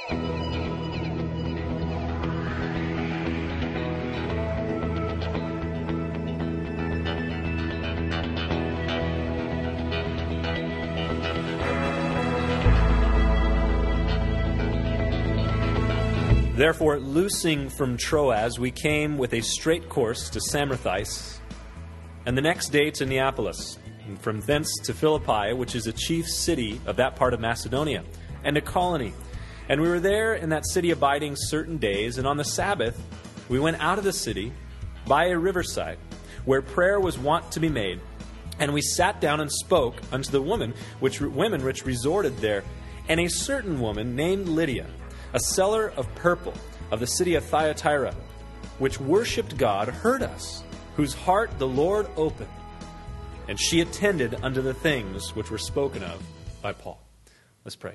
Therefore, loosing from Troas, we came with a straight course to Samothrace, and the next day to Neapolis, and from thence to Philippi, which is a chief city of that part of Macedonia, and a colony. And we were there in that city abiding certain days, and on the Sabbath we went out of the city by a riverside, where prayer was wont to be made. And we sat down and spoke unto the women which resorted there. And a certain woman named Lydia, a seller of purple of the city of Thyatira, which worshipped God, heard us, whose heart the Lord opened. And she attended unto the things which were spoken of by Paul. Let's pray.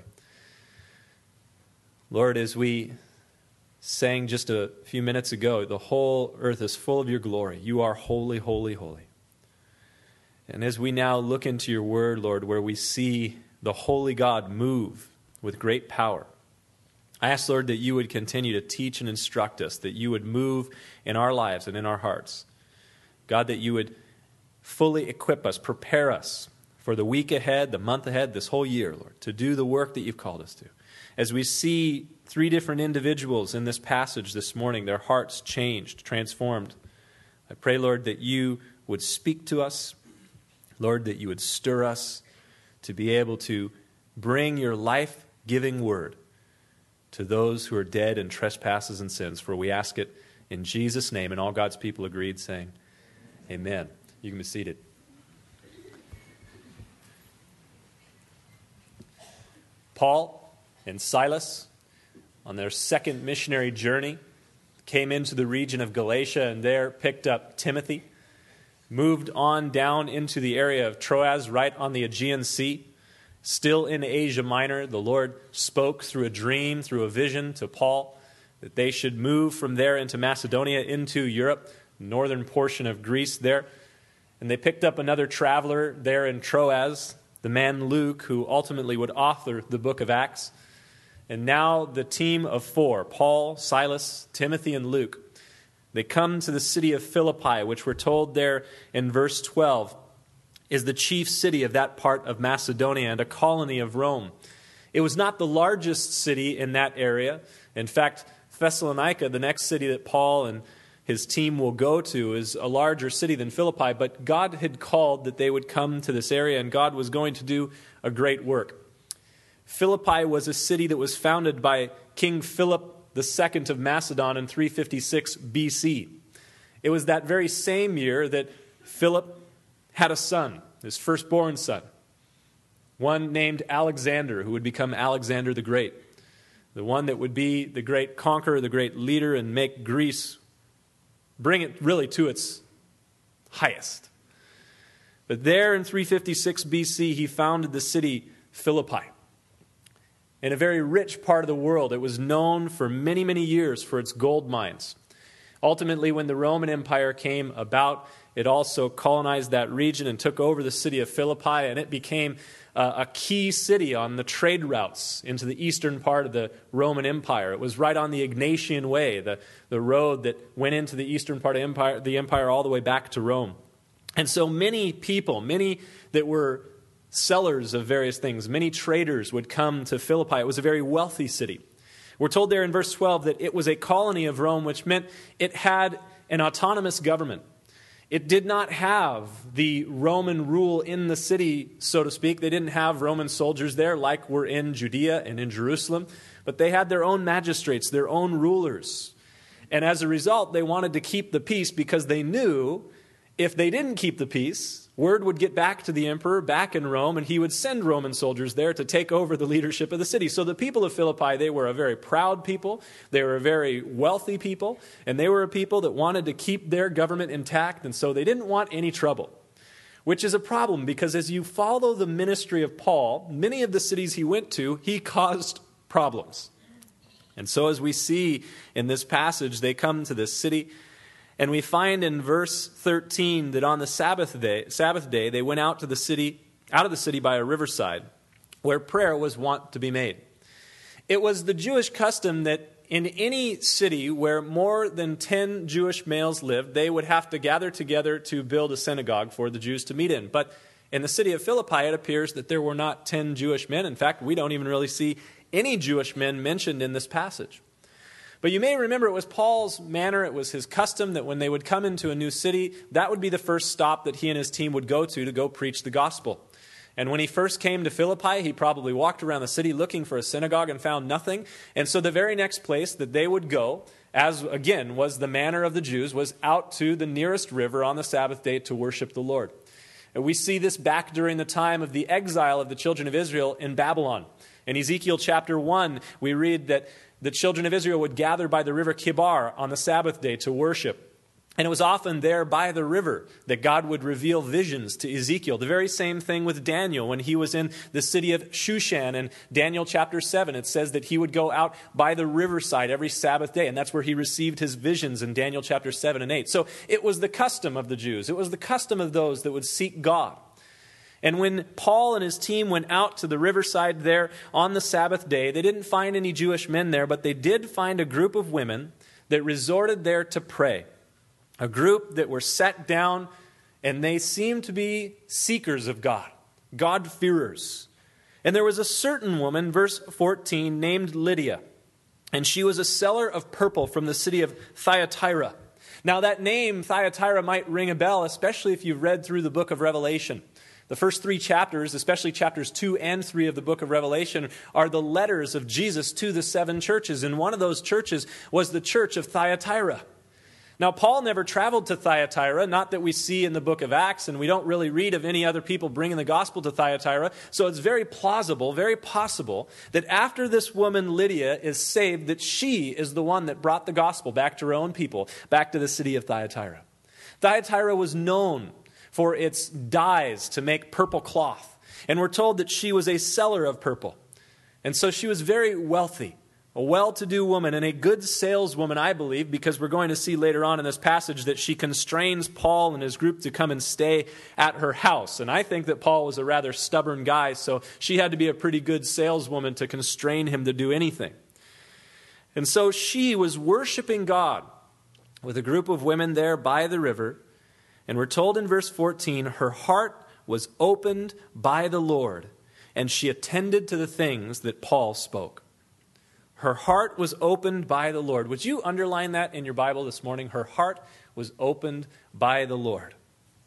Lord, as we sang just a few minutes ago, the whole earth is full of your glory. You are holy, holy, holy. And as we now look into your word, Lord, where we see the holy God move with great power, I ask, Lord, that you would continue to teach and instruct us, that you would move in our lives and in our hearts. God, that you would fully equip us, prepare us for the week ahead, the month ahead, this whole year, Lord, to do the work that you've called us to. As we see three different individuals in this passage this morning, their hearts changed, transformed, I pray, Lord, that you would speak to us, Lord, that you would stir us to be able to bring your life-giving word to those who are dead in trespasses and sins. For we ask it in Jesus' name. And all God's people agreed, saying, Amen. You can be seated. Paul and Silas, on their second missionary journey, came into the region of Galatia and there picked up Timothy, moved on down into the area of Troas, right on the Aegean Sea. Still in Asia Minor, the Lord spoke through a dream, through a vision to Paul, that they should move from there into Macedonia, into Europe, northern portion of Greece there. And they picked up another traveler there in Troas, the man Luke, who ultimately would author the book of Acts. And now the team of four, Paul, Silas, Timothy, and Luke, they come to the city of Philippi, which we're told there in verse 12, is the chief city of that part of Macedonia and a colony of Rome. It was not the largest city in that area. In fact, Thessalonica, the next city that Paul and his team will go to, is a larger city than Philippi, but God had called that they would come to this area, and God was going to do a great work. Philippi was a city that was founded by King Philip II of Macedon in 356 BC. It was that very same year that Philip had a son, his firstborn son, one named Alexander, who would become Alexander the Great, the one that would be the great conqueror, the great leader, and make Greece, bring it really to its highest. But there in 356 BC, he founded the city Philippi. In a very rich part of the world, it was known for many, many years for its gold mines. Ultimately, when the Roman Empire came about, it also colonized that region and took over the city of Philippi, and it became a key city on the trade routes into the eastern part of the Roman Empire. It was right on the Egnatian Way, the road that went into the eastern part of the empire all the way back to Rome. And so many people, many that were sellers of various things, many traders would come to Philippi. It was a very wealthy city. We're told there in verse 12 that it was a colony of Rome, which meant it had an autonomous government. It did not have the Roman rule in the city, so to speak. They didn't have Roman soldiers there like were in Judea and in Jerusalem, but they had their own magistrates, their own rulers. And as a result, they wanted to keep the peace because they knew if they didn't keep the peace, word would get back to the emperor back in Rome, and he would send Roman soldiers there to take over the leadership of the city. So the people of Philippi, they were a very proud people. They were a very wealthy people, and they were a people that wanted to keep their government intact, and so they didn't want any trouble, which is a problem because as you follow the ministry of Paul, many of the cities he went to, he caused problems. And so as we see in this passage, they come to this city. And we find in verse 13 that on the Sabbath day, they went out of the city by a riverside, where prayer was wont to be made. It was the Jewish custom that in any city where more than 10 Jewish males lived, they would have to gather together to build a synagogue for the Jews to meet in. But in the city of Philippi, it appears that there were not 10 Jewish men. In fact, we don't even really see any Jewish men mentioned in this passage. But you may remember it was Paul's manner, it was his custom that when they would come into a new city, that would be the first stop that he and his team would go to go preach the gospel. And when he first came to Philippi, he probably walked around the city looking for a synagogue and found nothing. And so the very next place that they would go, as again was the manner of the Jews, was out to the nearest river on the Sabbath day to worship the Lord. And we see this back during the time of the exile of the children of Israel in Babylon. In Ezekiel chapter 1, we read that the children of Israel would gather by the river Kibar on the Sabbath day to worship. And it was often there by the river that God would reveal visions to Ezekiel. The very same thing with Daniel when he was in the city of Shushan. In Daniel chapter 7, it says that he would go out by the riverside every Sabbath day. And that's where he received his visions in Daniel chapter 7 and 8. So it was the custom of the Jews. It was the custom of those that would seek God. And when Paul and his team went out to the riverside there on the Sabbath day, they didn't find any Jewish men there, but they did find a group of women that resorted there to pray. A group that were sat down, and they seemed to be seekers of God, God-fearers. And there was a certain woman, verse 14, named Lydia, and she was a seller of purple from the city of Thyatira. Now that name, Thyatira, might ring a bell, especially if you've read through the book of Revelation. The first 3 chapters, especially chapters 2 and 3 of the book of Revelation, are the letters of Jesus to the 7 churches. And one of those churches was the church of Thyatira. Now, Paul never traveled to Thyatira, not that we see in the book of Acts, and we don't really read of any other people bringing the gospel to Thyatira. So it's very plausible, very possible, that after this woman Lydia is saved, that she is the one that brought the gospel back to her own people, back to the city of Thyatira. Thyatira was known for its dyes to make purple cloth. And we're told that she was a seller of purple. And so she was very wealthy, a well-to-do woman, and a good saleswoman, I believe, because we're going to see later on in this passage that she constrains Paul and his group to come and stay at her house. And I think that Paul was a rather stubborn guy, so she had to be a pretty good saleswoman to constrain him to do anything. And so she was worshiping God with a group of women there by the river. And we're told in verse 14, her heart was opened by the Lord, and she attended to the things that Paul spoke. Her heart was opened by the Lord. Would you underline that in your Bible this morning? Her heart was opened by the Lord.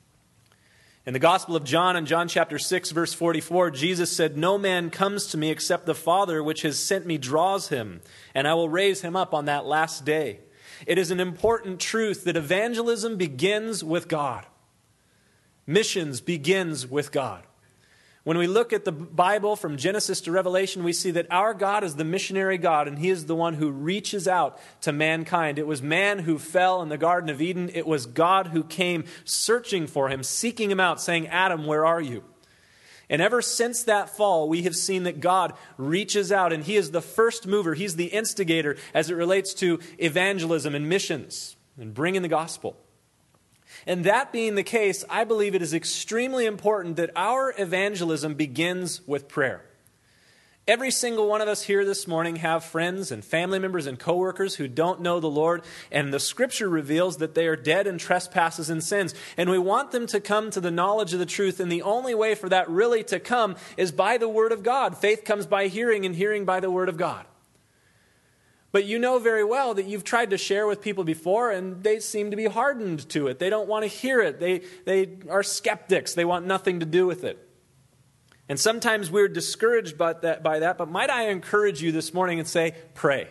In the Gospel of John, in John chapter 6, verse 44, Jesus said, "No man comes to me except the Father which has sent me draws him, and I will raise him up on that last day." It is an important truth that evangelism begins with God. Missions begins with God. When we look at the Bible from Genesis to Revelation, we see that our God is the missionary God, and He is the one who reaches out to mankind. It was man who fell in the Garden of Eden. It was God who came searching for him, seeking him out, saying, "Adam, where are you?" And ever since that fall, we have seen that God reaches out, and He is the first mover. He's the instigator as it relates to evangelism and missions and bringing the gospel. And that being the case, I believe it is extremely important that our evangelism begins with prayer. Every single one of us here this morning have friends and family members and coworkers who don't know the Lord, and the Scripture reveals that they are dead in trespasses and sins. And we want them to come to the knowledge of the truth, and the only way for that really to come is by the Word of God. Faith comes by hearing, and hearing by the Word of God. But you know very well that you've tried to share with people before, and they seem to be hardened to it. They don't want to hear it. They are skeptics. They want nothing to do with it. And sometimes we're discouraged by that, but might I encourage you this morning and say, pray.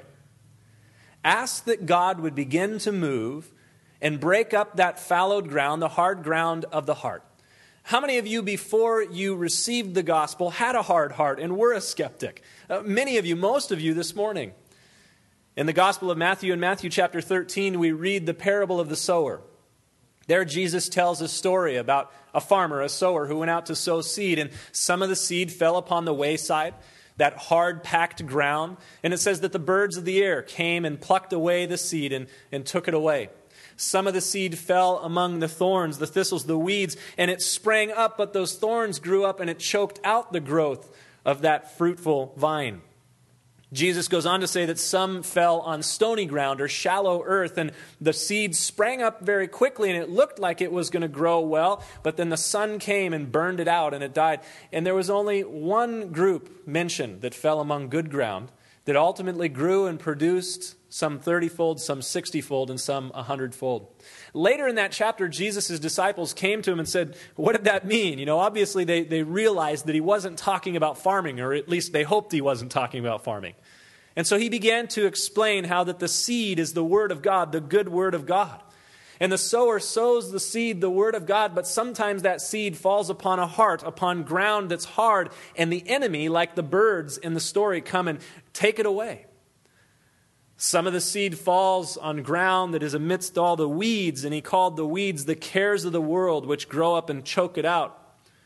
Ask that God would begin to move and break up that fallowed ground, the hard ground of the heart. How many of you, before you received the gospel, had a hard heart and were a skeptic? Many of you, most of you this morning. In the Gospel of Matthew, in Matthew chapter 13, we read the parable of the sower. There Jesus tells a story about a farmer, a sower, who went out to sow seed, and some of the seed fell upon the wayside, that hard, packed ground. And it says that the birds of the air came and plucked away the seed and took it away. Some of the seed fell among the thorns, the thistles, the weeds, and it sprang up, but those thorns grew up and it choked out the growth of that fruitful vine. Jesus goes on to say that some fell on stony ground or shallow earth, and the seed sprang up very quickly, and it looked like it was going to grow well, but then the sun came and burned it out, and it died. And there was only one group mentioned that fell among good ground that ultimately grew and produced some 30-fold, some 60-fold, and some 100-fold. Later in that chapter, Jesus' disciples came to him and said, what did that mean? Obviously they realized that he wasn't talking about farming, or at least they hoped he wasn't talking about farming. And so he began to explain how that the seed is the Word of God, the good Word of God. And the sower sows the seed, the Word of God, but sometimes that seed falls upon a heart, upon ground that's hard, and the enemy, like the birds in the story, come and take it away. Some of the seed falls on ground that is amidst all the weeds, and he called the weeds the cares of the world, which grow up and choke it out.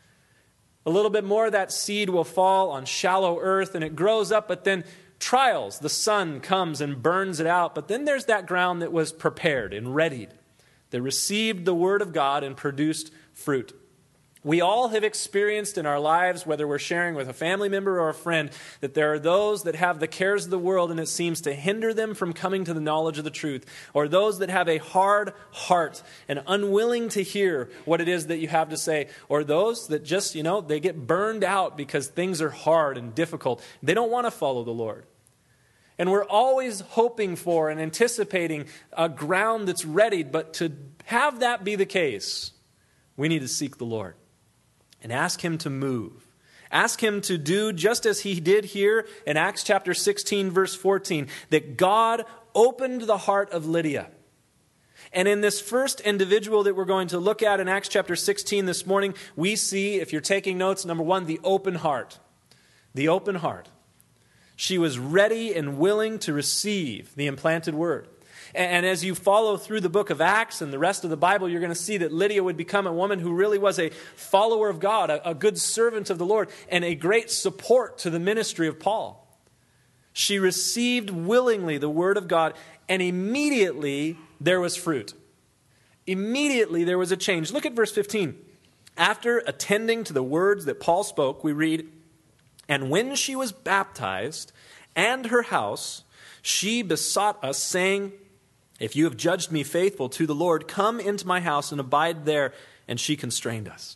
A little bit more of that seed will fall on shallow earth, and it grows up, but then trials, the sun comes and burns it out. But then there's that ground that was prepared and readied, that received the Word of God and produced fruit. We all have experienced in our lives, whether we're sharing with a family member or a friend, that there are those that have the cares of the world and it seems to hinder them from coming to the knowledge of the truth, or those that have a hard heart and unwilling to hear what it is that you have to say, or those that just, they get burned out because things are hard and difficult. They don't want to follow the Lord. And we're always hoping for and anticipating a ground that's readied, but to have that be the case, we need to seek the Lord and ask Him to move. Ask Him to do just as He did here in Acts chapter 16, verse 14, that God opened the heart of Lydia. And in this first individual that we're going to look at in Acts chapter 16 this morning, we see, if you're taking notes, number one, the open heart. The open heart. She was ready and willing to receive the implanted word. And as you follow through the book of Acts and the rest of the Bible, you're going to see that Lydia would become a woman who really was a follower of God, a good servant of the Lord, and a great support to the ministry of Paul. She received willingly the word of God, and immediately there was fruit. Immediately there was a change. Look at verse 15. After attending to the words that Paul spoke, we read, "And when she was baptized and her house, she besought us, saying, 'If you have judged me faithful to the Lord, come into my house and abide there.' And she constrained us."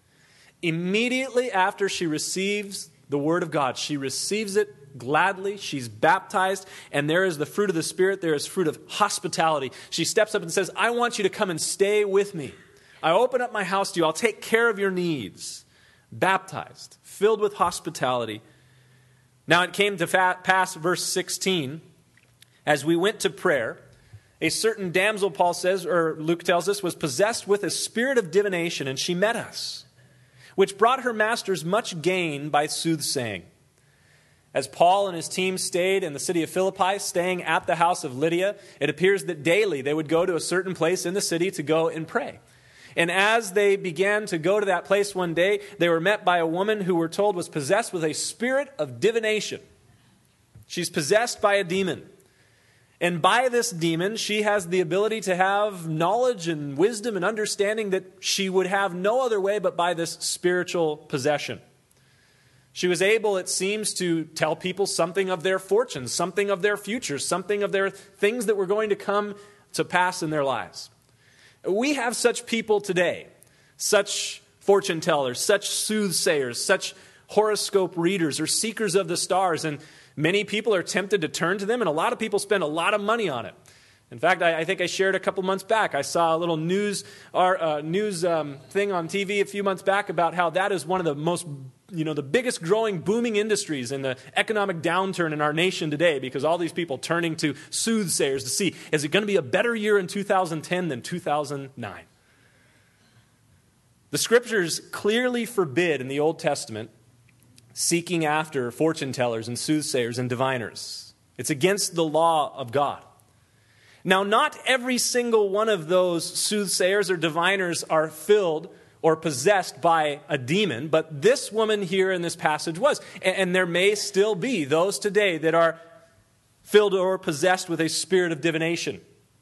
Immediately after she receives the word of God, she receives it gladly. She's baptized, and there is the fruit of the Spirit. There is fruit of hospitality. She steps up and says, "I want you to come and stay with me. I open up my house to you. I'll take care of your needs." Baptized, filled with hospitality. Now it came to pass, verse 16, as we went to prayer, a certain damsel, Paul says, or Luke tells us, was possessed with a spirit of divination, and she met us, which brought her masters much gain by soothsaying. As Paul and his team stayed in the city of Philippi, staying at the house of Lydia, it appears that daily they would go to a certain place in the city to go and pray. And as they began to go to that place one day, they were met by a woman who we're told was possessed with a spirit of divination. She's possessed by a demon. And by this demon, she has the ability to have knowledge and wisdom and understanding that she would have no other way but by this spiritual possession. She was able, it seems, to tell people something of their fortunes, something of their future, something of their things that were going to come to pass in their lives. We have such people today, such fortune tellers, such soothsayers, such horoscope readers or seekers of the stars, and many people are tempted to turn to them, and a lot of people spend a lot of money on it. In fact, I think I shared a couple months back, I saw a little news thing on TV a few months back about how that is one of the most, the biggest growing, booming industries in the economic downturn in our nation today, because all these people turning to soothsayers to see, is it going to be a better year in 2010 than 2009? The Scriptures clearly forbid in the Old Testament seeking after fortune tellers and soothsayers and diviners. It's against the law of God. Now, not every single one of those soothsayers or diviners are filled or possessed by a demon, but this woman here in this passage was. And there may still be those today that are filled or possessed with a spirit of divination.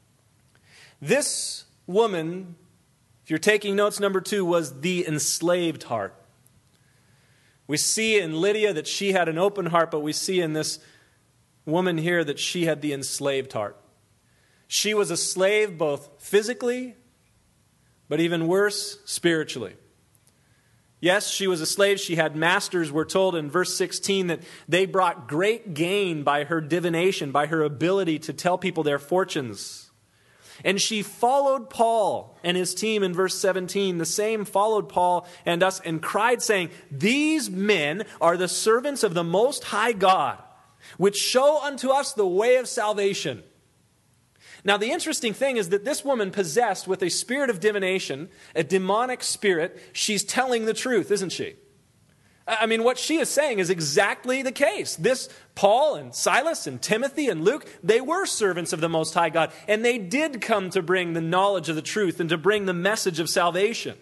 This woman, if you're taking notes, number 2, was the enslaved heart. We see in Lydia that she had an open heart, but we see in this woman here that she had the enslaved heart. She was a slave both physically, but even worse, spiritually. Yes, she was a slave. She had masters. We're told in verse 16 that they brought great gain by her divination, by her ability to tell people their fortunes. And she followed Paul and his team in verse 17. The same followed Paul and us and cried, saying, "These men are the servants of the Most High God, which show unto us the way of salvation." Now, the interesting thing is that this woman, possessed with a spirit of divination, a demonic spirit, she's telling the truth, isn't she? I mean, what she is saying is exactly the case. This Paul and Silas and Timothy and Luke, they were servants of the Most High God, and they did come to bring the knowledge of the truth and to bring the message of salvation.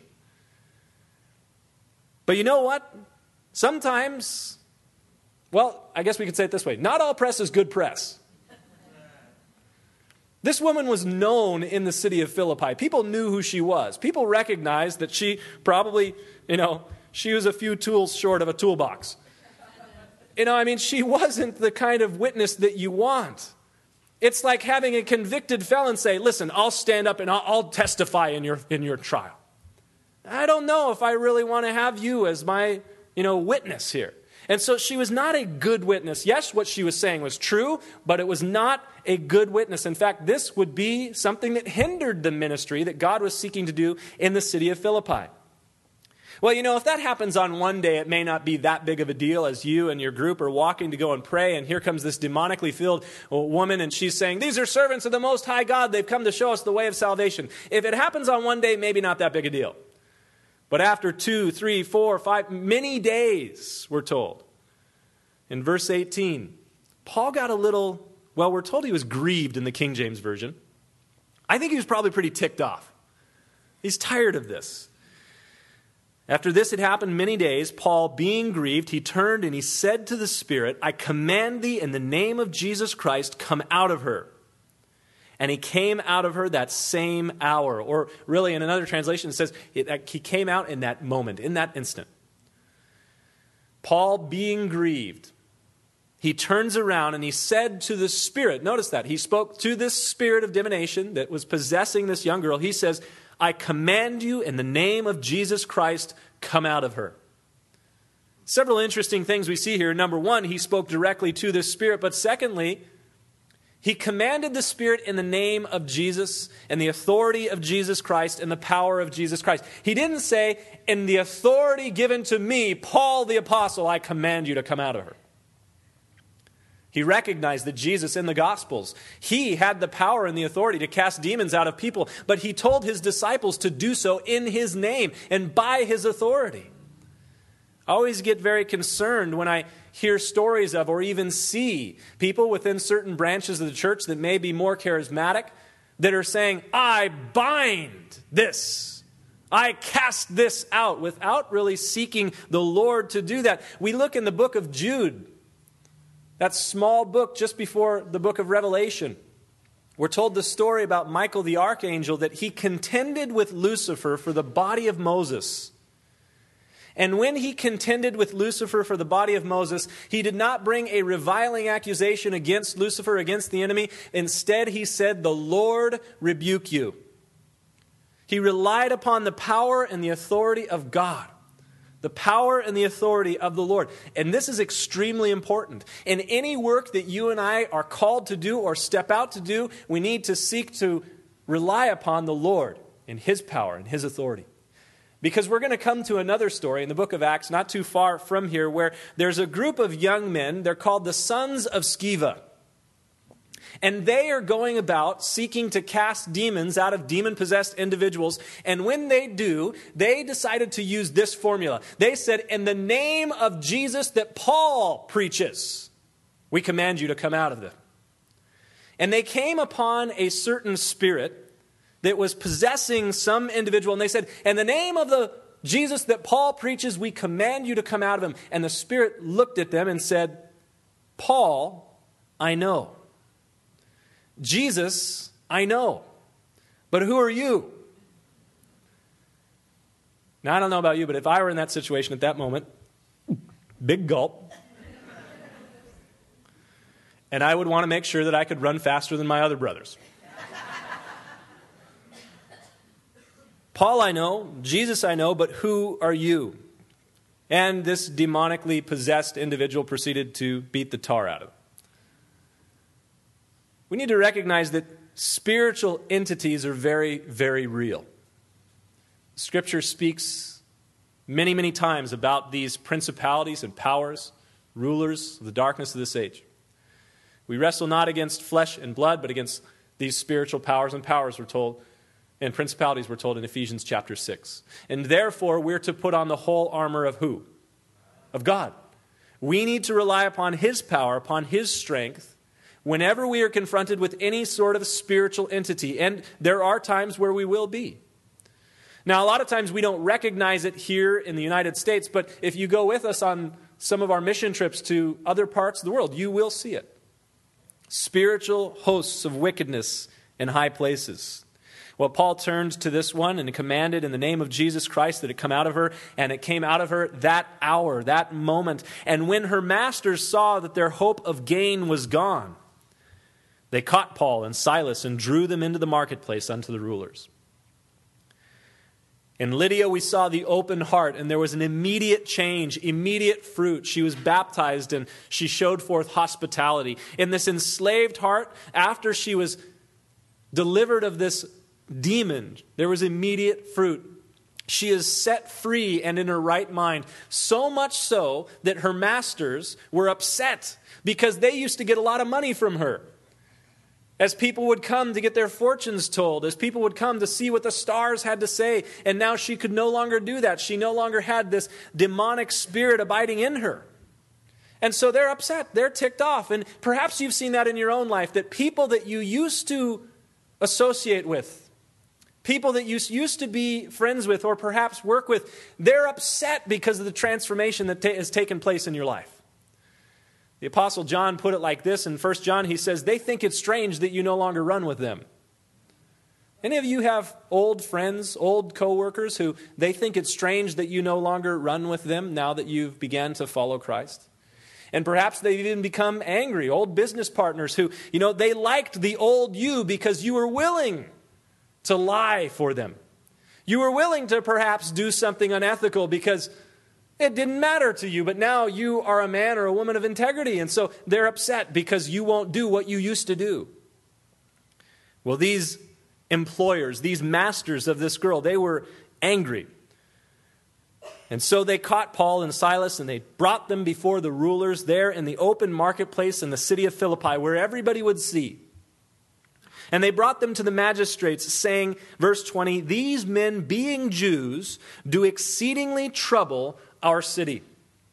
But you know what? Sometimes, well, I guess we could say it this way. Not all press is good press. This woman was known in the city of Philippi. People knew who she was. People recognized that she probably, she was a few tools short of a toolbox. She wasn't the kind of witness that you want. It's like having a convicted felon say, "Listen, I'll stand up and I'll testify in your trial." I don't know if I really want to have you as my, witness here. And so she was not a good witness. Yes, what she was saying was true, but it was not a good witness. In fact, this would be something that hindered the ministry that God was seeking to do in the city of Philippi. Well, if that happens on one day, it may not be that big of a deal as you and your group are walking to go and pray, and here comes this demonically filled woman, and she's saying, "These are servants of the Most High God. They've come to show us the way of salvation." If it happens on one day, maybe not that big a deal. But after 2, 3, 4, 5, many days, we're told. In verse 18, Paul got we're told he was grieved in the King James Version. I think he was probably pretty ticked off. He's tired of this. After this had happened many days, Paul, being grieved, he turned and he said to the Spirit, "I command thee in the name of Jesus Christ, come out of her." And he came out of her that same hour. Or really, in another translation, it says he came out in that moment, in that instant. Paul, being grieved, he turns around and he said to the Spirit, notice that, he spoke to this spirit of divination that was possessing this young girl. He says, "I command you in the name of Jesus Christ, come out of her." Several interesting things we see here. Number one, he spoke directly to this spirit. But secondly, he commanded the spirit in the name of Jesus and the authority of Jesus Christ and the power of Jesus Christ. He didn't say, "In the authority given to me, Paul the apostle, I command you to come out of her." He recognized that Jesus in the Gospels, he had the power and the authority to cast demons out of people, but he told his disciples to do so in his name and by his authority. I always get very concerned when I hear stories of or even see people within certain branches of the church that may be more charismatic that are saying, "I bind this. I cast this out," without really seeking the Lord to do that. We look in the book of Jude, that small book just before the book of Revelation. We're told the story about Michael the archangel, that he contended with Lucifer for the body of Moses. And when he contended with Lucifer for the body of Moses, he did not bring a reviling accusation against Lucifer, against the enemy. Instead, he said, "The Lord rebuke you." He relied upon the power and the authority of God. The power and the authority of the Lord. And this is extremely important. In any work that you and I are called to do or step out to do, we need to seek to rely upon the Lord and His power and His authority. Because we're going to come to another story in the book of Acts, not too far from here, where there's a group of young men. They're called the sons of Sceva. And they are going about seeking to cast demons out of demon-possessed individuals. And when they do, they decided to use this formula. They said, "In the name of Jesus that Paul preaches, we command you to come out of them." And they came upon a certain spirit that was possessing some individual. And they said, "In the name of the Jesus that Paul preaches, we command you to come out of him." And the spirit looked at them and said, "Paul, I know. Jesus, I know. But who are you?" Now, I don't know about you, but if I were in that situation at that moment, big gulp. and I would want to make sure that I could run faster than my other brothers. Paul I know, Jesus I know, but who are you? And this demonically possessed individual proceeded to beat the tar out of him. We need to recognize that spiritual entities are very, very real. Scripture speaks many, many times about these principalities and powers, rulers of the darkness of this age. We wrestle not against flesh and blood, but against these spiritual powers, and we're told, and principalities we're told in Ephesians chapter 6. And therefore, we're to put on the whole armor of who? Of God. We need to rely upon His power, upon His strength, whenever we are confronted with any sort of spiritual entity. And there are times where we will be. Now, a lot of times we don't recognize it here in the United States, but if you go with us on some of our mission trips to other parts of the world, you will see it. Spiritual hosts of wickedness in high places. Well, Paul turned to this one and commanded in the name of Jesus Christ that it come out of her, and it came out of her that hour, that moment. And when her masters saw that their hope of gain was gone, they caught Paul and Silas and drew them into the marketplace unto the rulers. In Lydia, we saw the open heart, and there was an immediate change, immediate fruit. She was baptized, and she showed forth hospitality. In this enslaved heart, after she was delivered of this demon, there was immediate fruit. She is set free and in her right mind, so much so that her masters were upset because they used to get a lot of money from her. As people would come to get their fortunes told, as people would come to see what the stars had to say, and now she could no longer do that. She no longer had this demonic spirit abiding in her. And so they're upset, they're ticked off. And perhaps you've seen that in your own life, that people that you used to associate with, people that you used to be friends with or perhaps work with, they're upset because of the transformation that has taken place in your life. The Apostle John put it like this in 1 John. He says, they think it's strange that you no longer run with them. Any of you have old friends, old co-workers who they think it's strange that you no longer run with them now that you've began to follow Christ? And perhaps they've even become angry, old business partners who, they liked the old you because you were willing to lie for them. You were willing to perhaps do something unethical because it didn't matter to you, but now you are a man or a woman of integrity, and so they're upset because you won't do what you used to do. Well, these employers, these masters of this girl, they were angry. And so they caught Paul and Silas and they brought them before the rulers there in the open marketplace in the city of Philippi where everybody would see. And they brought them to the magistrates, saying, verse 20, these men, being Jews, do exceedingly trouble our city.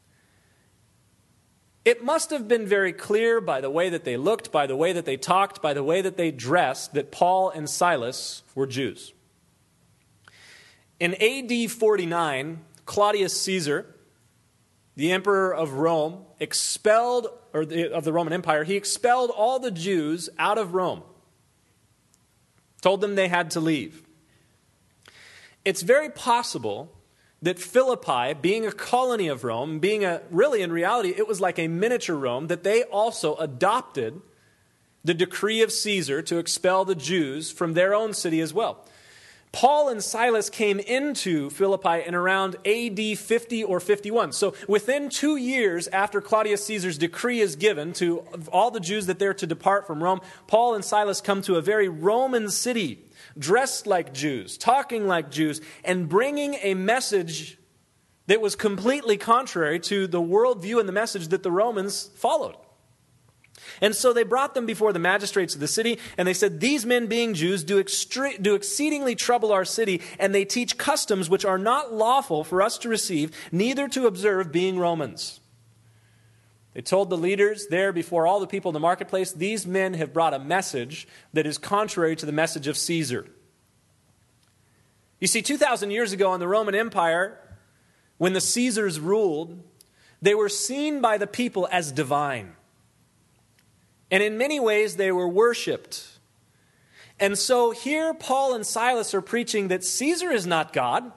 It must have been very clear by the way that they looked, by the way that they talked, by the way that they dressed, that Paul and Silas were Jews. In AD 49, Claudius Caesar, the emperor of Rome, of the Roman Empire, he expelled all the Jews out of Rome. Told them they had to leave. It's very possible that Philippi, being a colony of Rome, really in reality, it was like a miniature Rome, that they also adopted the decree of Caesar to expel the Jews from their own city as well. Paul and Silas came into Philippi in around AD 50 or 51. So within 2 years after Claudius Caesar's decree is given to all the Jews that they're to depart from Rome, Paul and Silas come to a very Roman city, dressed like Jews, talking like Jews, and bringing a message that was completely contrary to the worldview and the message that the Romans followed. And so they brought them before the magistrates of the city, and they said, these men being Jews do exceedingly trouble our city, and they teach customs which are not lawful for us to receive, neither to observe, being Romans. They told the leaders there before all the people in the marketplace, these men have brought a message that is contrary to the message of Caesar. You see, 2,000 years ago in the Roman Empire, when the Caesars ruled, they were seen by the people as divine. And in many ways, they were worshipped. And so here Paul and Silas are preaching that Caesar is not God,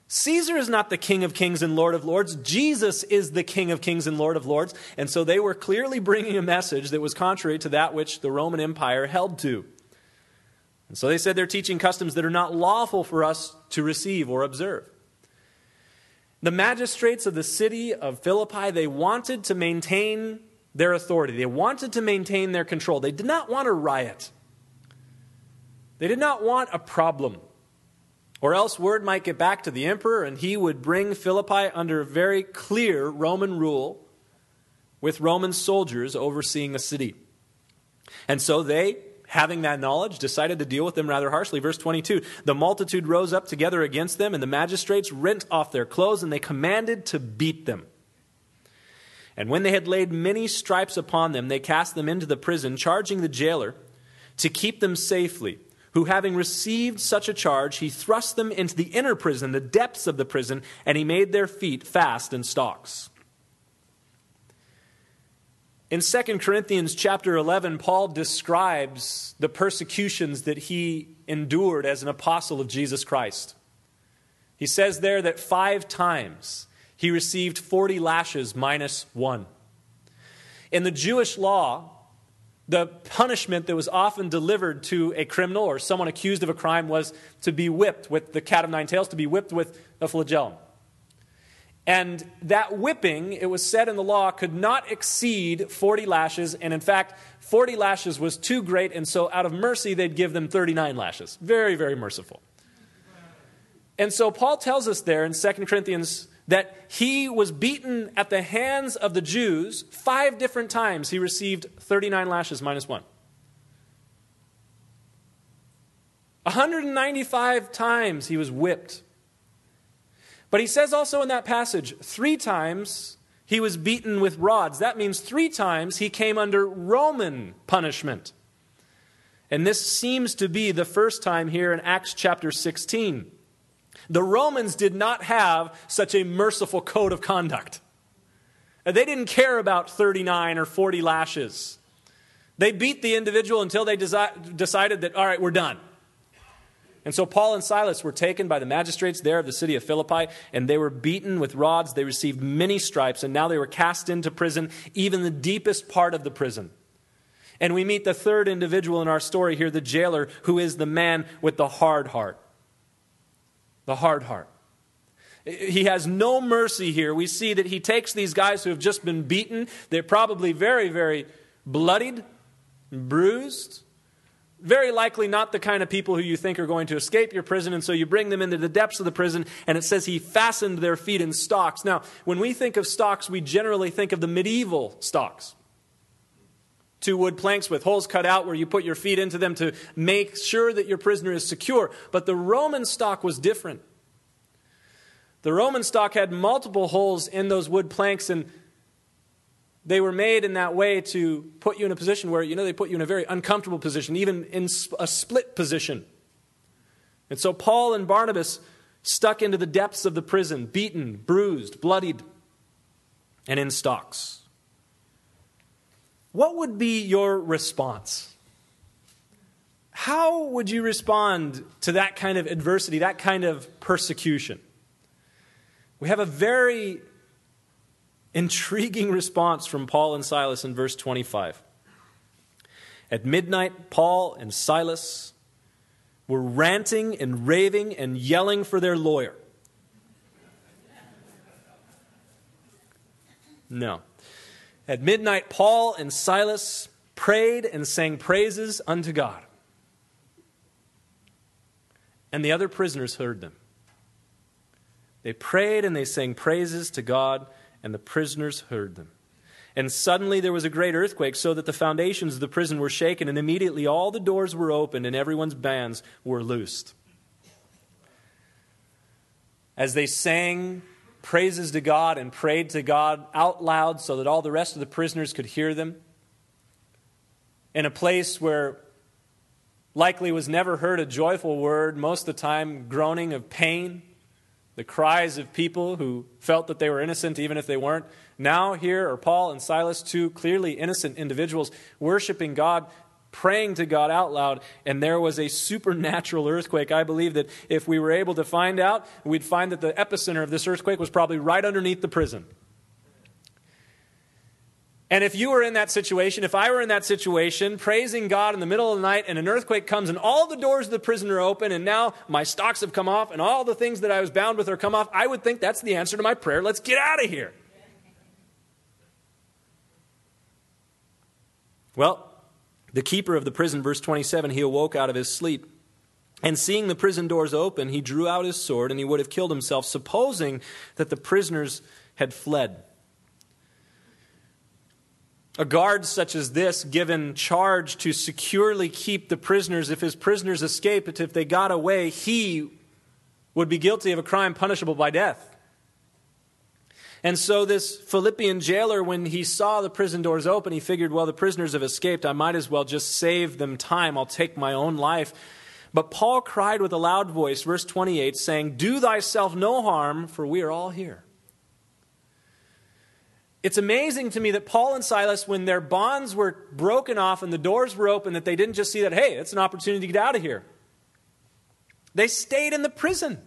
Caesar is not the King of Kings and Lord of Lords. Jesus is the King of Kings and Lord of Lords. And so they were clearly bringing a message that was contrary to that which the Roman Empire held to. And so they said they're teaching customs that are not lawful for us to receive or observe. The magistrates of the city of Philippi, they wanted to maintain their authority. They wanted to maintain their control. They did not want a riot. They did not want a problem. Or else word might get back to the emperor and he would bring Philippi under very clear Roman rule with Roman soldiers overseeing the city. And so they, having that knowledge, decided to deal with them rather harshly. Verse 22, the multitude rose up together against them, and the magistrates rent off their clothes, and they commanded to beat them. And when they had laid many stripes upon them, they cast them into the prison, charging the jailer to keep them safely, who, having received such a charge, he thrust them into the inner prison, the depths of the prison, and he made their feet fast in stocks. In 2 Corinthians chapter 11, Paul describes the persecutions that he endured as an apostle of Jesus Christ. He says there that 5 times he received 40 lashes minus 1. In the Jewish law, the punishment that was often delivered to a criminal or someone accused of a crime was to be whipped with the cat of nine tails, to be whipped with a flagellum. And that whipping, it was said in the law, could not exceed 40 lashes. And in fact, 40 lashes was too great, and so out of mercy, they'd give them 39 lashes. Very, very merciful. And so Paul tells us there in 2 Corinthians that he was beaten at the hands of the Jews 5 different times. He received 39 lashes minus 1. 195 times he was whipped. But he says also in that passage, 3 times he was beaten with rods. That means 3 times he came under Roman punishment. And this seems to be the first time here in Acts chapter 16. The Romans did not have such a merciful code of conduct. They didn't care about 39 or 40 lashes. They beat the individual until they decided that, all right, we're done. And so Paul and Silas were taken by the magistrates there of the city of Philippi, and they were beaten with rods. They received many stripes, and now they were cast into prison, even the deepest part of the prison. And we meet the third individual in our story here, the jailer, who is the man with the hard heart. The hard heart. He has no mercy here. We see that he takes these guys who have just been beaten. They're probably very, very bloodied, bruised. Very likely not the kind of people who you think are going to escape your prison, and so you bring them into the depths of the prison, and it says he fastened their feet in stocks. Now, when we think of stocks, we generally think of the medieval stocks. 2 wood planks with holes cut out where you put your feet into them to make sure that your prisoner is secure. But the Roman stock was different. The Roman stock had multiple holes in those wood planks, and they were made in that way to put you in a position where, they put you in a very uncomfortable position, even in a split position. And so Paul and Barnabas stuck into the depths of the prison, beaten, bruised, bloodied, and in stocks. What would be your response? How would you respond to that kind of adversity, that kind of persecution? We have a very intriguing response from Paul and Silas in verse 25. At midnight, Paul and Silas were ranting and raving and yelling for their lawyer. No. At midnight, Paul and Silas prayed and sang praises unto God. And the other prisoners heard them. They prayed and they sang praises to God, and the prisoners heard them. And suddenly there was a great earthquake, so that the foundations of the prison were shaken, and immediately all the doors were opened and everyone's bands were loosed. As they sang praises to God and prayed to God out loud so that all the rest of the prisoners could hear them, in a place where likely was never heard a joyful word, most of the time groaning of pain, the cries of people who felt that they were innocent even if they weren't. Now here are Paul and Silas, 2 clearly innocent individuals, worshiping God, praying to God out loud, and there was a supernatural earthquake. I believe that if we were able to find out, we'd find that the epicenter of this earthquake was probably right underneath the prison. And if you were in that situation, if I were in that situation, praising God in the middle of the night, and an earthquake comes and all the doors of the prison are open, and now my stocks have come off and all the things that I was bound with are come off, I would think that's the answer to my prayer. Let's get out of here. Well, the keeper of the prison, verse 27, he awoke out of his sleep. And seeing the prison doors open, he drew out his sword, and he would have killed himself, supposing that the prisoners had fled. A guard such as this, given charge to securely keep the prisoners, if his prisoners escaped, if they got away, he would be guilty of a crime punishable by death. And so this Philippian jailer, when he saw the prison doors open, he figured, well, the prisoners have escaped. I might as well just save them time. I'll take my own life. But Paul cried with a loud voice, verse 28, saying, "Do thyself no harm, for we are all here." It's amazing to me that Paul and Silas, when their bonds were broken off and the doors were open, that they didn't just see that, hey, it's an opportunity to get out of here. They stayed in the prison.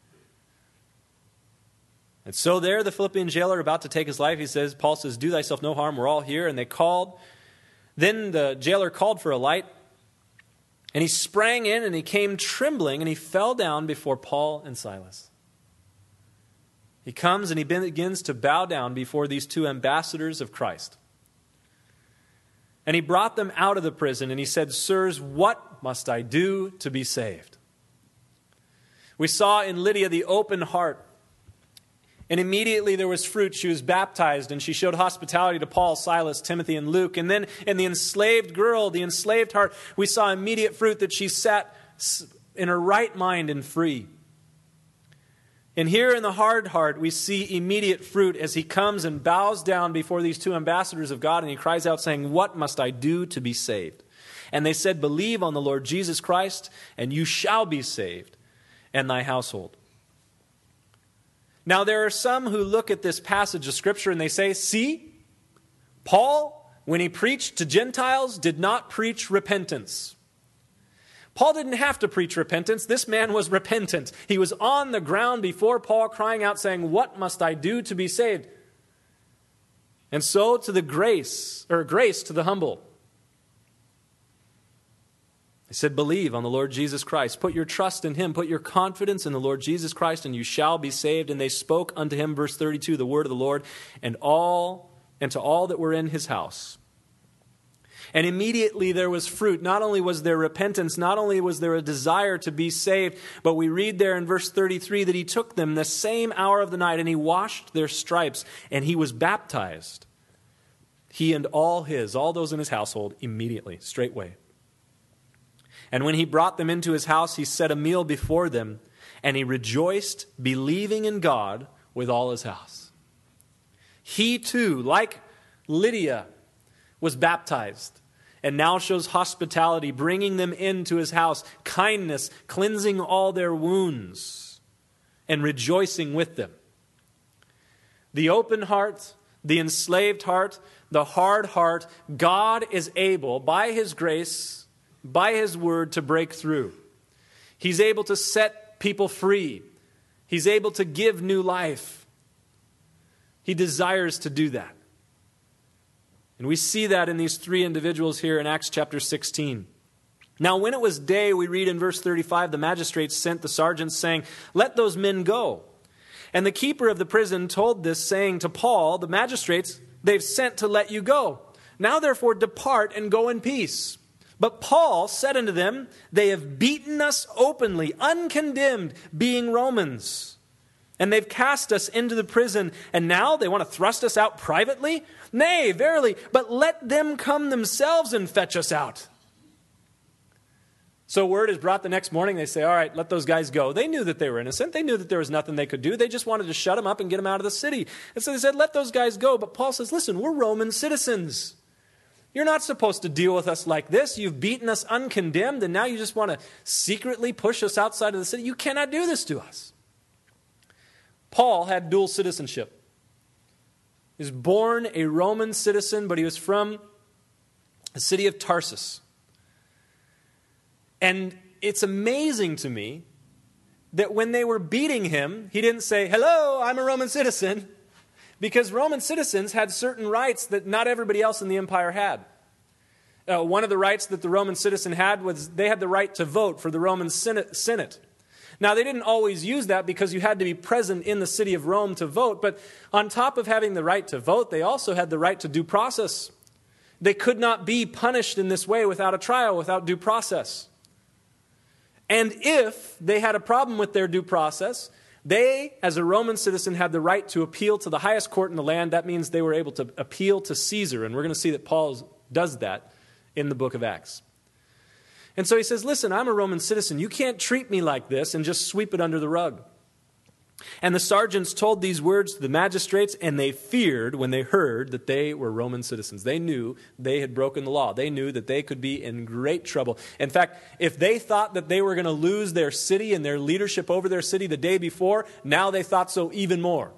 And so there, the Philippian jailer about to take his life, Paul says, "Do thyself no harm, we're all here." And they called. Then the jailer called for a light. And he sprang in and he came trembling and he fell down before Paul and Silas. He comes and he begins to bow down before these two ambassadors of Christ. And he brought them out of the prison and he said, "Sirs, what must I do to be saved?" We saw in Lydia the open heart. And immediately there was fruit. She was baptized and she showed hospitality to Paul, Silas, Timothy, and Luke. And then in the enslaved girl, the enslaved heart, we saw immediate fruit that she sat in her right mind and free. And here in the hard heart, we see immediate fruit as he comes and bows down before these two ambassadors of God and he cries out saying, "What must I do to be saved?" And they said, "Believe on the Lord Jesus Christ and you shall be saved and thy household." Now there are some who look at this passage of Scripture and they say, see, Paul, when he preached to Gentiles, did not preach repentance. Paul didn't have to preach repentance. This man was repentant. He was on the ground before Paul crying out saying, "What must I do to be saved?" And so to the grace to the humble. He said, "Believe on the Lord Jesus Christ. Put your trust in him. Put your confidence in the Lord Jesus Christ and you shall be saved." And they spoke unto him, verse 32, the word of the Lord and to all that were in his house. And immediately there was fruit. Not only was there repentance, not only was there a desire to be saved, but we read there in verse 33 that he took them the same hour of the night and he washed their stripes and he was baptized. He and all those in his household, immediately, straightway. And when he brought them into his house, he set a meal before them and he rejoiced, believing in God with all his house. He too, like Lydia, was baptized and now shows hospitality, bringing them into his house, kindness, cleansing all their wounds, and rejoicing with them. The open heart, the enslaved heart, the hard heart, God is able, by his grace, by his word, to break through. He's able to set people free. He's able to give new life. He desires to do that. And we see that in these three individuals here in Acts chapter 16. Now, when it was day, we read in verse 35, the magistrates sent the sergeants saying, "Let those men go." And the keeper of the prison told this, saying to Paul, "The magistrates, they've sent to let you go. Now, therefore, depart and go in peace." But Paul said unto them, "They have beaten us openly, uncondemned, being Romans. And they've cast us into the prison, and now they want to thrust us out privately? Nay, verily, but let them come themselves and fetch us out." So word is brought the next morning. They say, "All right, let those guys go." They knew that they were innocent. They knew that there was nothing they could do. They just wanted to shut them up and get them out of the city. And so they said, "Let those guys go." But Paul says, "Listen, we're Roman citizens. You're not supposed to deal with us like this. You've beaten us uncondemned, and now you just want to secretly push us outside of the city. You cannot do this to us." Paul had dual citizenship. He was born a Roman citizen, but he was from the city of Tarsus. And it's amazing to me that when they were beating him, he didn't say, "Hello, I'm a Roman citizen," because Roman citizens had certain rights that not everybody else in the empire had. One of the rights that the Roman citizen had was they had the right to vote for the Roman Senate. Now, they didn't always use that because you had to be present in the city of Rome to vote, but on top of having the right to vote, they also had the right to due process. They could not be punished in this way without a trial, without due process. And if they had a problem with their due process, they, as a Roman citizen, had the right to appeal to the highest court in the land. That means they were able to appeal to Caesar. And we're going to see that Paul does that in the book of Acts. And so he says, listen, I'm a Roman citizen. You can't treat me like this and just sweep it under the rug. And the sergeants told these words to the magistrates, and they feared when they heard that they were Roman citizens. They knew they had broken the law. They knew that they could be in great trouble. In fact, if they thought that they were going to lose their city and their leadership over their city the day before, now they thought so even more.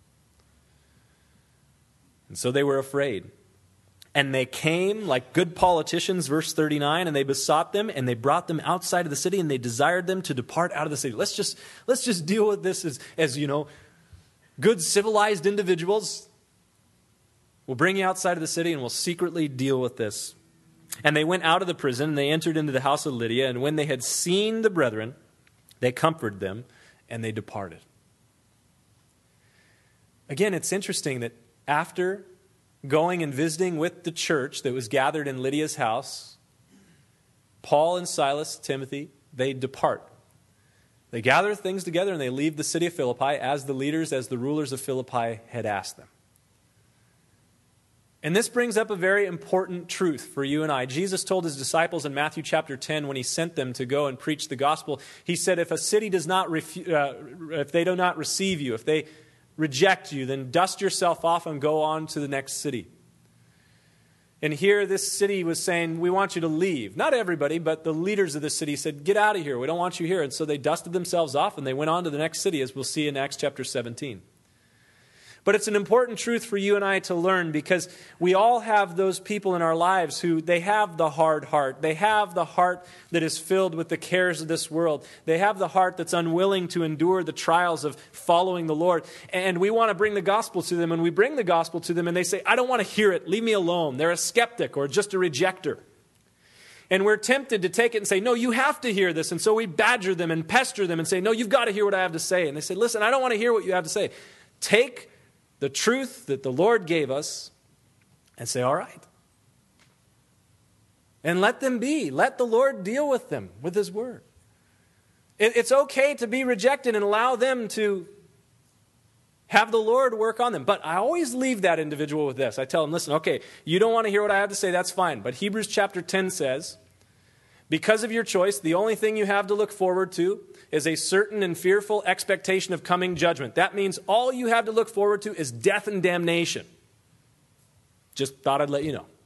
And so they were afraid. And they came like good politicians, verse 39, and they besought them, and they brought them outside of the city, and they desired them to depart out of the city. Let's just deal with this as good civilized individuals. We'll bring you outside of the city, and we'll secretly deal with this. And they went out of the prison, and they entered into the house of Lydia, and when they had seen the brethren, they comforted them, and they departed. Again, it's interesting that after going and visiting with the church that was gathered in Lydia's house, Paul and Silas, Timothy, they depart. They gather things together and they leave the city of Philippi as the leaders, as the rulers of Philippi had asked them. And this brings up a very important truth for you and I. Jesus told his disciples in Matthew chapter 10 when he sent them to go and preach the gospel, he said, if a city does not, if they do not receive you, if they reject you, then dust yourself off and go on to the next city. And here this city was saying, we want you to leave. Not everybody, but the leaders of the city said, get out of here. We don't want you here. And so they dusted themselves off and they went on to the next city, as we'll see in Acts chapter 17. But it's an important truth for you and I to learn, because we all have those people in our lives who they have the hard heart. They have the heart that is filled with the cares of this world. They have the heart that's unwilling to endure the trials of following the Lord. And we want to bring the gospel to them. And we bring the gospel to them and they say, I don't want to hear it. Leave me alone. They're a skeptic or just a rejecter. And we're tempted to take it and say, no, you have to hear this. And so we badger them and pester them and say, no, you've got to hear what I have to say. And they say, listen, I don't want to hear what you have to say. Take the truth that the Lord gave us and say, all right. And let them be. Let the Lord deal with them with his word. It's okay to be rejected and allow them to have the Lord work on them. But I always leave that individual with this. I tell them, listen, okay, you don't want to hear what I have to say, that's fine. But Hebrews chapter 10 says, because of your choice, the only thing you have to look forward to is a certain and fearful expectation of coming judgment. That means all you have to look forward to is death and damnation. Just thought I'd let you know.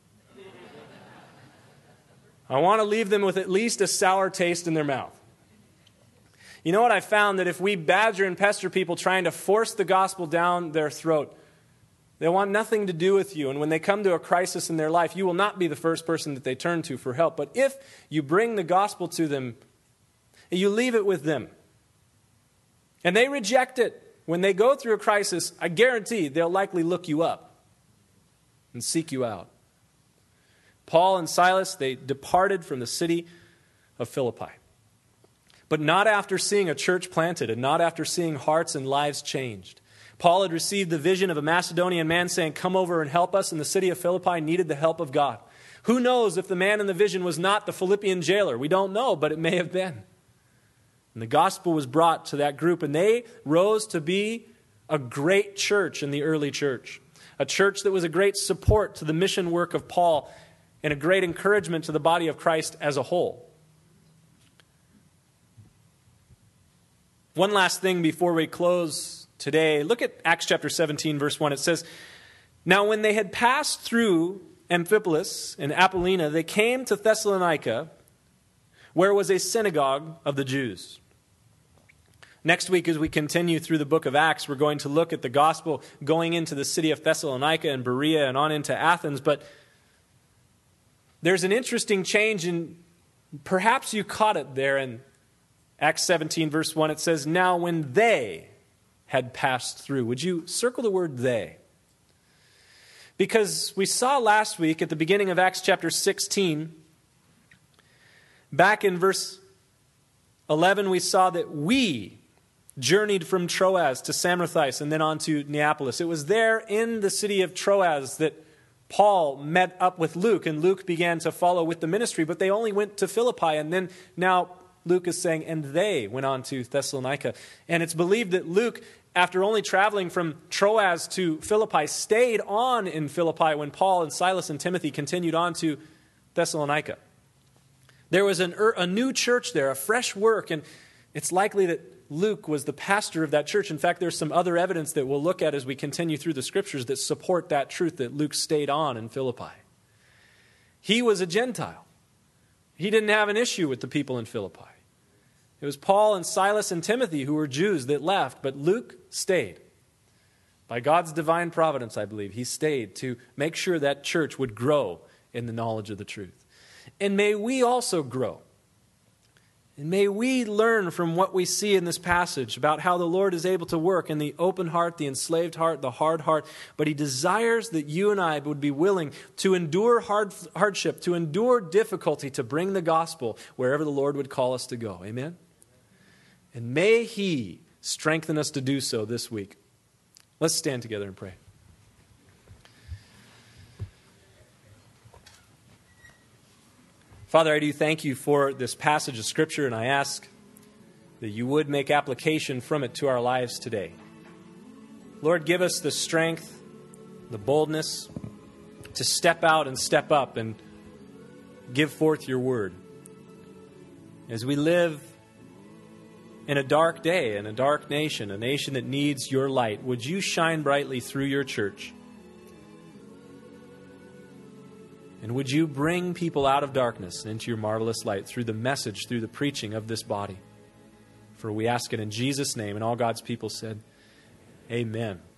I want to leave them with at least a sour taste in their mouth. You know what I found? That if we badger and pester people trying to force the gospel down their throat, they want nothing to do with you. And when they come to a crisis in their life, you will not be the first person that they turn to for help. But if you bring the gospel to them, you leave it with them, and they reject it, when they go through a crisis, I guarantee they'll likely look you up and seek you out. Paul and Silas, they departed from the city of Philippi. But not after seeing a church planted and not after seeing hearts and lives changed. Paul had received the vision of a Macedonian man saying, come over and help us, and the city of Philippi needed the help of God. Who knows if the man in the vision was not the Philippian jailer? We don't know, but it may have been. And the gospel was brought to that group, and they rose to be a great church in the early church. A church that was a great support to the mission work of Paul and a great encouragement to the body of Christ as a whole. One last thing before we close today. Look at Acts chapter 17, verse 1. It says, now when they had passed through Amphipolis and Apollonia, they came to Thessalonica, where was a synagogue of the Jews. Next week, as we continue through the book of Acts, we're going to look at the gospel going into the city of Thessalonica and Berea and on into Athens. But there's an interesting change in Perhaps you caught it there in Acts 17, verse 1. It says, now when they had passed through. Would you circle the word they? Because we saw last week at the beginning of Acts chapter 16, back in verse 11, we saw that we journeyed from Troas to Samothrace and then on to Neapolis. It was there in the city of Troas that Paul met up with Luke, and Luke began to follow with the ministry, but they only went to Philippi, and then now Luke is saying, and they went on to Thessalonica. And it's believed that Luke, after only traveling from Troas to Philippi, stayed on in Philippi when Paul and Silas and Timothy continued on to Thessalonica. There was a new church there, a fresh work, and it's likely that Luke was the pastor of that church. In fact, there's some other evidence that we'll look at as we continue through the Scriptures that support that truth that Luke stayed on in Philippi. He was a Gentile. He didn't have an issue with the people in Philippi. It was Paul and Silas and Timothy who were Jews that left, but Luke stayed. By God's divine providence, I believe, he stayed to make sure that church would grow in the knowledge of the truth. And may we also grow. And may we learn from what we see in this passage about how the Lord is able to work in the open heart, the enslaved heart, the hard heart. But he desires that you and I would be willing to endure hardship, to endure difficulty, to bring the gospel wherever the Lord would call us to go. Amen? And may he strengthen us to do so this week. Let's stand together and pray. Father, I do thank you for this passage of Scripture, and I ask that you would make application from it to our lives today. Lord, give us the strength, the boldness to step out and step up and give forth your word. As we live in a dark day, in a dark nation, a nation that needs your light, would you shine brightly through your church? And would you bring people out of darkness into your marvelous light through the message, through the preaching of this body? For we ask it in Jesus' name, and all God's people said, amen.